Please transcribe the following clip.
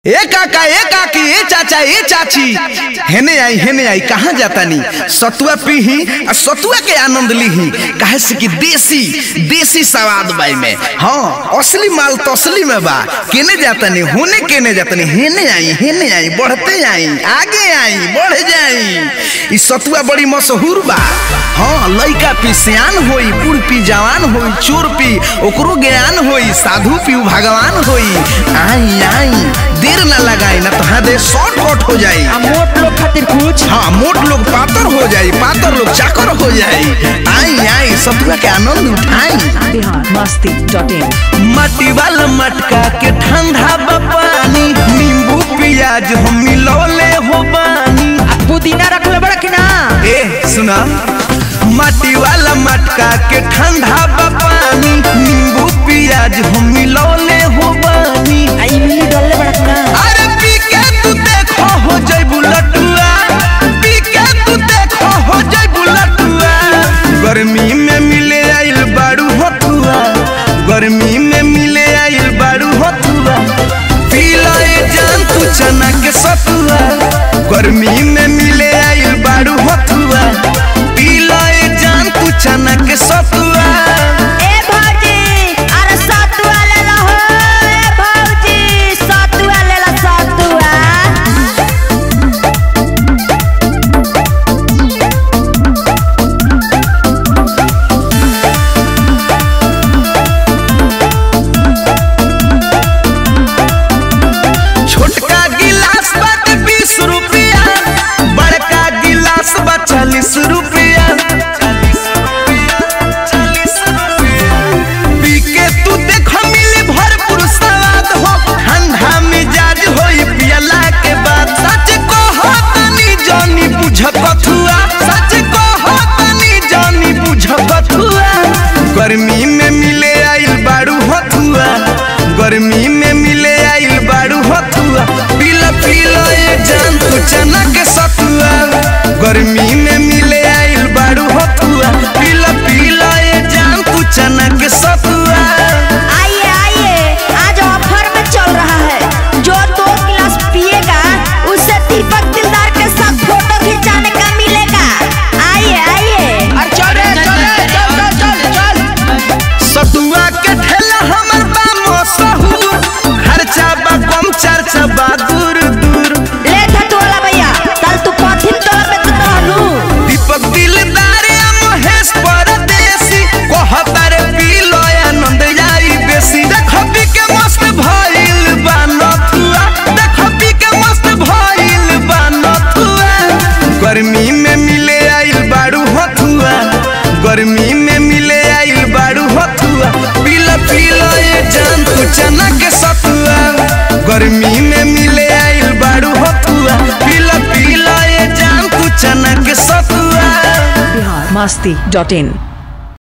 ए काका ए काकी ए चाचा ए चाची हेने आई कहाँ जाता नी सतुआ पीही और सतुआ के आनंद लीही कहे से कि देसी स्वाद बाई में। हाँ असली माल तसली में बा। केने जाता नी होने केने जाता नी हेने आई बढ़ते आई आगे आई बढ़ जाई। इस सतुआ बड़ी मशहूर बा। हाँ लइका पी सियान होई बूढ़ पी जवान होई चोर पी ओकरो ज्ञान होई साधु पी भगवान होई। आई देर ना लगाई ना तो हदे शॉर्टकट हो जाई। मोट लोग खातिर कुछ हाँ मोट लोग पातर हो जाई पातर लोग चाकर हो जाई। आई सतुआ के आनंद उठाई। biharmasti.in मटी वाला मटका के ठंडा पानी नींबू प्याज हम मिलौले हो बानी। पुदीना रखले बड़ा कि ना ए सुना मटी वाला मटका के ठंडा पानी नींबू प्याज हम मिलौले हो बानी। आई मिली डलले बड़ा कि ना। अरे पी के तू देखो हो जाई बुलटुआ पी के तू देखो हो जाई बुलटुआ। गर्मी में मिले आइल बाड़ू हथुआ गर्मी में मिले आइल बाड़ू हथुआ। पी लाए जान तू चना के सतुआ गर्मी में मिले आइल बाड़ू हथुआ। पी लाए जान तू चना के सतुआ। ए भौजी अरे सतुआ ले लो हो। ए भौजी सतुआ ले लो सतुआ। छोटका गिलास बाटे 20 रुपया बड़का गिलास बा 40 रुपया। पी के तू देखो मिली भरपूर स्वाद हो ठंडा मिजाज होई पियला के बाद। सच कहो तनी जानी बुझ कथुआ सच कहो तनी जानी बुझ कथुआ। गर्मी में मिले आइल बाड़ू हथुआ गर्मी में मिले आइल बाड़ू हथुआ। पीला ए जान तू चना के सतुआ गर्मी में मिले आइल बाड़ू हथुआ। पीला ए जान तू चना के सतुआ। आइए आज ऑफर में चल रहा है। जो 2 गिलास पिएगा उससे दीपक दिलदार के साथ फोटो खिंचाने का मिलेगा। आइए चल सतुआ के ठेला हमर बा मशहूर खर्चा बा कम चर्चा बा दूर ले धतवाला भैया कल तू कथिन तोला पे तो रहलू। दीपक दिलदार या महेश परदेसी कहता रे पी लो आनंद जाई बेसी। देखो पी के मस्त भइल बा नथुआ देखो पी के मस्त भइल बा नथुआ। गर्मी में मिले आइल बाड़ू हथुआ गर्मी में मिले आइल बाड़ू हथुआ। पीला ए जान तू चना के सतुआ गर्मी में मिले आइल बाड़ू हथुआ। पीला ए जान तू चना के सतुआ। biharmasti.in